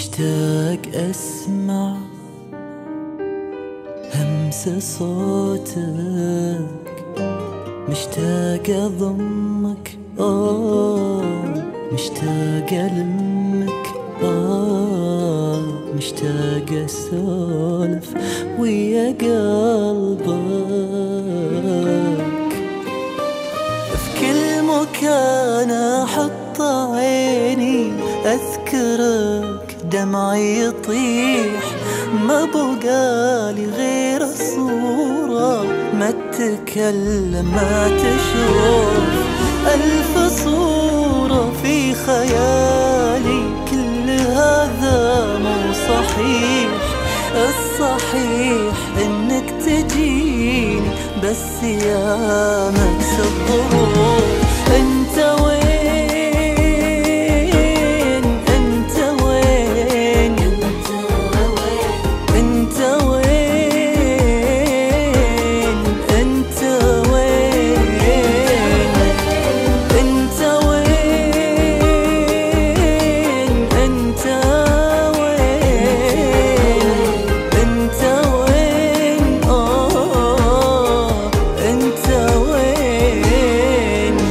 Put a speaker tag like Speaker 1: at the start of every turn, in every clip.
Speaker 1: مشتاق أسمع همس صوتك، مشتاق أضمك مشتاق ألمك مشتاق أسولف ويا قلبك. في كل مكان أحط عيني أذكرك، دمعي يطيح ما بقالي غير الصورة، ما تتكلم ما تشوف ألف صورة في خيالي، كل هذا مو صحيح. الصحيح إنك تجيني بس يا مكس الظروف. انت وين انت وين انت وين انت وين انت وين انت وين انت وين انت وين.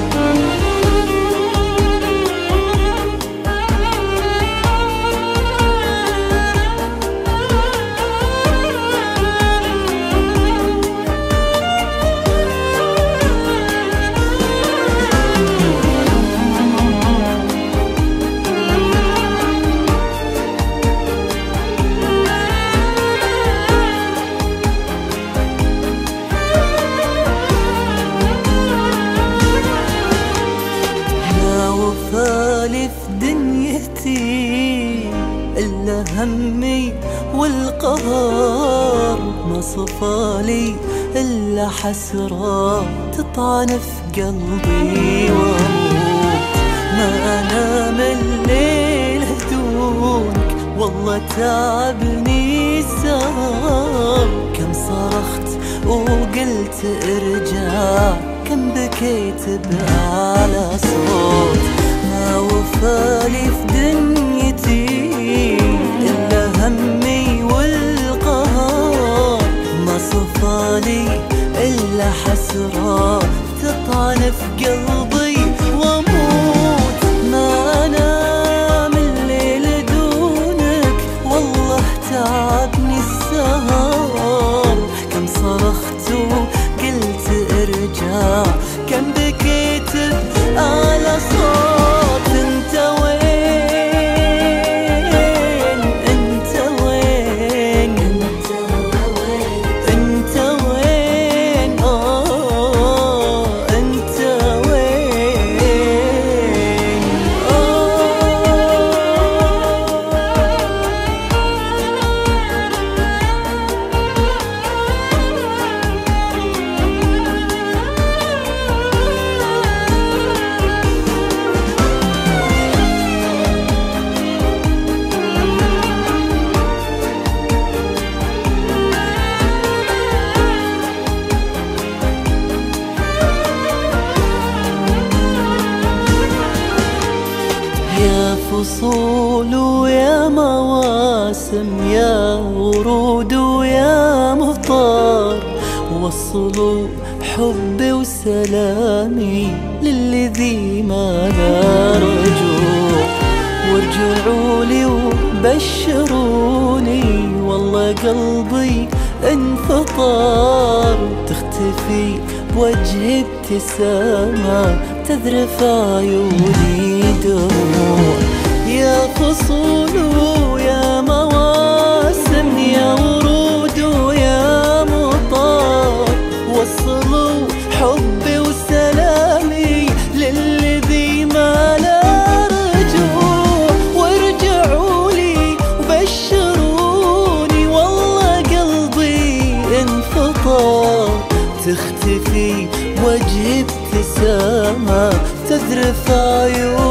Speaker 1: وفالي في دنيتي إلا همي والقهر، ما صفالي إلا حسرة تطعن في قلبي وأموت. ما أنام الليل دونك والله تعبني السهر، كم صرخت وقلت ارجع، كم بكيت بأعلى صوت. ما وفالي في دنيتي إلا همي والقهر، ما صفالي إلا حسرة تطعن في قلبي وأموت. ما أنام الليل دونك والله تعبني السهر، كم صرخت وقلت ارجع، كم بكيت بأعلى صوت. انت وين انت وين انت وين انت وين انت يا فصول ويا مواسم، يا ورود ويا مطار، وصلوا حبي وسلامي للذي ما لا رجوع. وارجعوا لي وبشروني والله قلبي انفطار، تختفي بوجهي ابتسامة تذرف عيوني دموع. يا فصول ويا مواسم، يا ورود ويا مطار، وصلوا حبي وسلامي للذي ما لا رجوع. وارجعوا لي وبشروني والله قلبي انفطر، تختفي وجهي ابتسامة تذرف عيوني